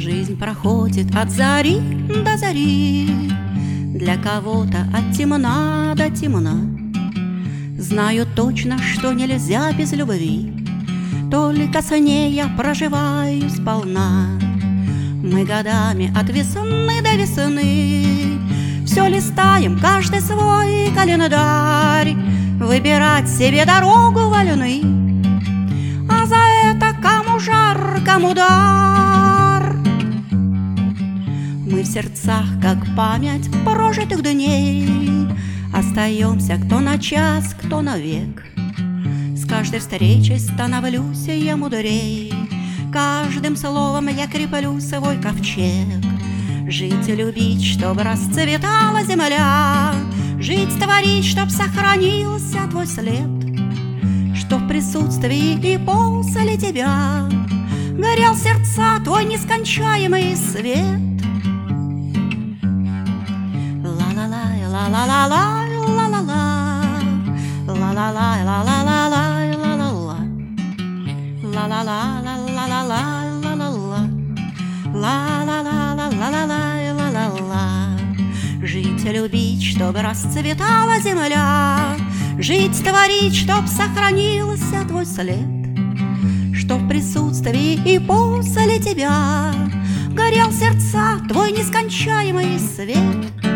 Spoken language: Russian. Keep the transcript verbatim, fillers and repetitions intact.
Жизнь проходит от зари до зари, для кого-то от темна до темна. Знаю точно, что нельзя без любви, только с ней я проживаю сполна. Мы годами от весны до весны все листаем, каждый свой календарь, выбирать себе дорогу вольны, а за это кому жар, кому дар. Мы в сердцах, как память прожитых дней, остаемся кто на час, кто на век. С каждой встречей становлюсь я мудрей, каждым словом я креплю свой ковчег. Жить и любить, чтоб расцветала земля, жить, творить, чтоб сохранился твой след, чтоб в присутствии и после тебя горел в сердца твой нескончаемый свет. Ла-ла-ла, ла-ла-ла-ла, ла-ла-ла, ла-ла-ла, ла-ла-ла-ла, ла-ла-ла, ла-ла-ла, ла-ла-ла, ла-ла-ла, ла-ла-ла, ла-ла-ла. Жить, любить, чтоб расцветала земля, жить, творить, чтоб сохранился твой след, чтоб в присутствии и после тебя горел в сердца твой нескончаемый свет.